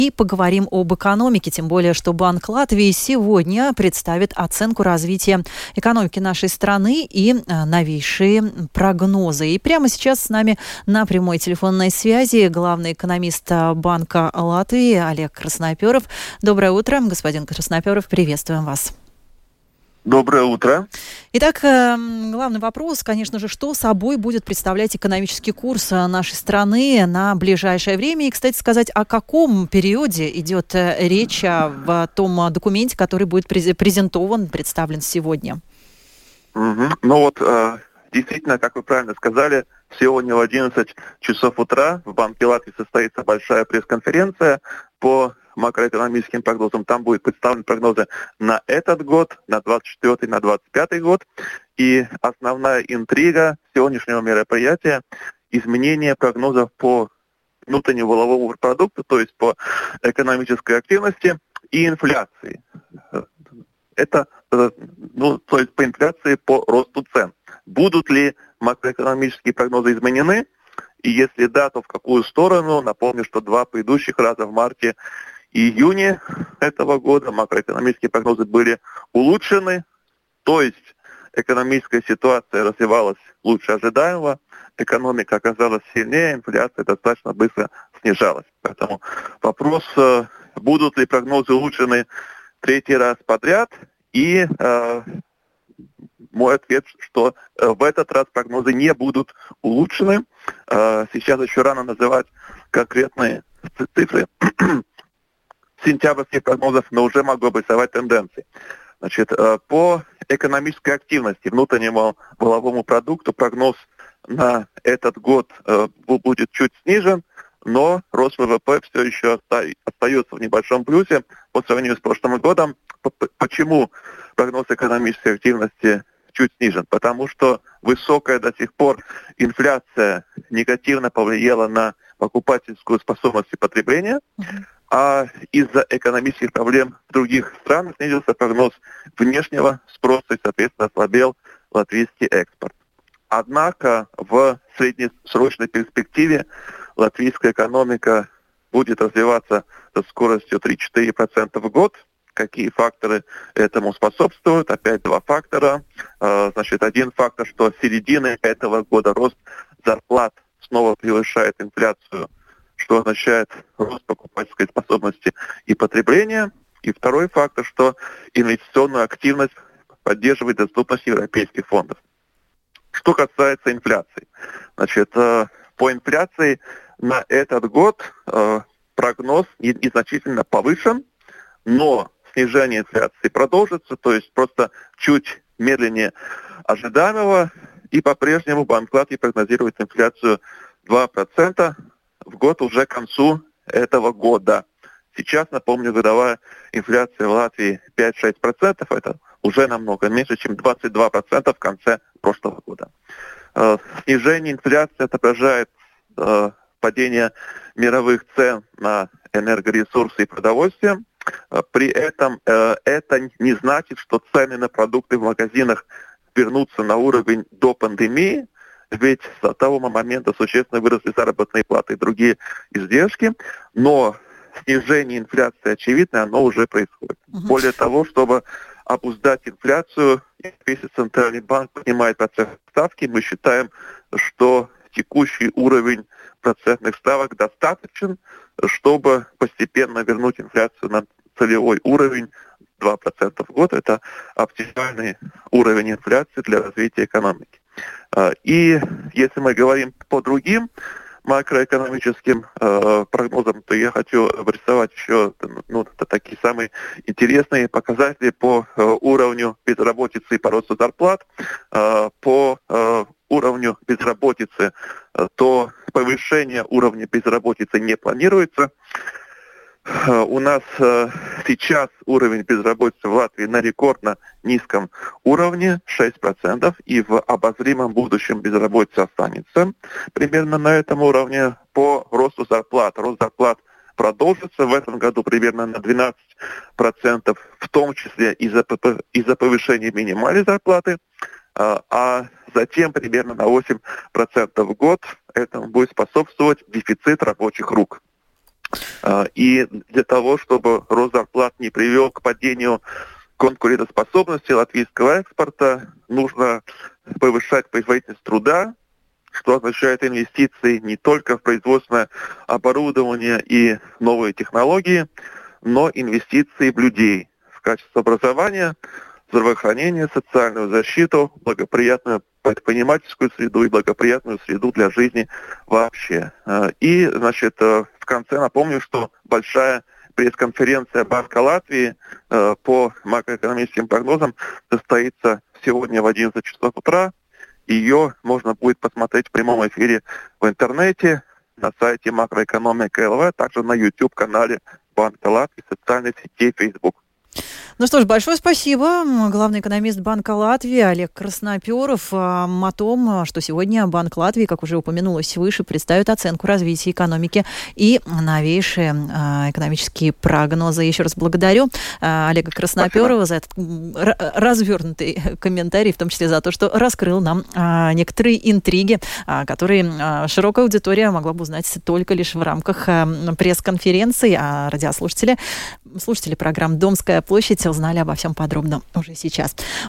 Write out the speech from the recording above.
И поговорим об экономике, тем более, что Банк Латвии сегодня представит оценку развития экономики нашей страны и новейшие прогнозы. И прямо сейчас с нами на прямой телефонной связи главный экономист Банка Латвии Олег Красноперов. Доброе утро, господин Красноперов, приветствуем вас. Доброе утро. Итак, главный вопрос, конечно же, что собой будет представлять экономический курс нашей страны на ближайшее время. И, кстати сказать, о каком периоде идет речь в том документе, который будет презентован, представлен сегодня? Действительно, как вы правильно сказали, сегодня в 11 часов утра в Банке Латвии состоится большая пресс-конференция по макроэкономическим прогнозам. Там будут представлены прогнозы на этот год, на 24-й, на 25-й год. И основная интрига сегодняшнего мероприятия — изменение прогнозов по внутреннему валовому продукту, то есть по экономической активности и инфляции. Это, то есть по инфляции, по росту цен. Будут ли макроэкономические прогнозы изменены? И если да, то в какую сторону? Напомню, что два предыдущих раза в марте и июне этого года макроэкономические прогнозы были улучшены, то есть экономическая ситуация развивалась лучше ожидаемого, экономика оказалась сильнее, инфляция достаточно быстро снижалась. Поэтому вопрос, будут ли прогнозы улучшены третий раз подряд, и мой ответ, что в этот раз прогнозы не будут улучшены. Сейчас еще рано называть конкретные цифры сентябрьских прогнозов, но уже могу обрисовать тенденции. Значит, по экономической активности, внутреннему валовому продукту прогноз на этот год будет чуть снижен, но рост ВВП все еще остается в небольшом плюсе по сравнению с прошлым годом. Почему прогноз экономической активности чуть снижен? Потому что высокая до сих пор инфляция негативно повлияла на покупательскую способность и потребление, а из-за экономических проблем в других странах снизился прогноз внешнего спроса и, соответственно, ослабел латвийский экспорт. Однако в среднесрочной перспективе латвийская экономика будет развиваться со скоростью 3-4% в год. Какие факторы этому способствуют? Опять два фактора. Значит, один фактор, что с середины этого года рост зарплат снова превышает инфляцию, что означает рост покупательской способности и потребления. И второй фактор, что инвестиционную активность поддерживает доступность европейских фондов. Что касается инфляции. Значит, по инфляции на этот год прогноз незначительно повышен, но снижение инфляции продолжится, то есть просто чуть медленнее ожидаемого, и по-прежнему Банк Латвии прогнозирует инфляцию 2% в год уже к концу этого года. Сейчас, напомню, годовая инфляция в Латвии 5-6%, это уже намного меньше, чем 22% в конце прошлого года. Снижение инфляции отображает падение мировых цен на энергоресурсы и продовольствие. При этом это не значит, что цены на продукты в магазинах вернутся на уровень до пандемии, ведь с того момента существенно выросли заработные платы и другие издержки, но снижение инфляции очевидно, оно уже происходит. Более того, чтобы обуздать инфляцию, Европейский центральный банк поднимает процентные ставки. Мы считаем, что текущий уровень процентных ставок достаточен, чтобы постепенно вернуть инфляцию на целевой уровень 2% в год. Это оптимальный уровень инфляции для развития экономики. И если мы говорим по другим макроэкономическим прогнозам, то я хочу обрисовать еще такие самые интересные показатели по уровню безработицы и по росту зарплат. По уровню безработицы, то повышение уровня безработицы не планируется. У нас сейчас уровень безработицы в Латвии на рекордно низком уровне 6%, и в обозримом будущем безработица останется примерно на этом уровне. По росту зарплат. Рост зарплат продолжится в этом году примерно на 12%, в том числе из-за повышения минимальной зарплаты, а затем примерно на 8% в год. Этому будет способствовать дефицит рабочих рук. И для того, чтобы рост зарплат не привел к падению конкурентоспособности латвийского экспорта, нужно повышать производительность труда, что означает инвестиции не только в производственное оборудование и новые технологии, но инвестиции в людей, в качество образования, здравоохранения, социальную защиту, благоприятную предпринимательскую среду и благоприятную среду для жизни вообще. И, в конце напомню, что большая пресс-конференция Банка Латвии по макроэкономическим прогнозам состоится сегодня в 11 часов утра. Ее можно будет посмотреть в прямом эфире в интернете, на сайте Макроэкономика ЛВ, также на YouTube-канале Банка Латвии, в социальной сети Facebook. Ну что ж, большое спасибо. Главный экономист Банка Латвии Олег Красноперов о том, что сегодня Банк Латвии, как уже упомянулось выше, представит оценку развития экономики и новейшие экономические прогнозы. Еще раз благодарю Олега Красноперова за этот развернутый комментарий, в том числе за то, что раскрыл нам некоторые интриги, которые широкая аудитория могла бы узнать только лишь в рамках пресс-конференции, а радиослушатели, слушатели программ «Домская площадь» узнали обо всем подробно уже сейчас.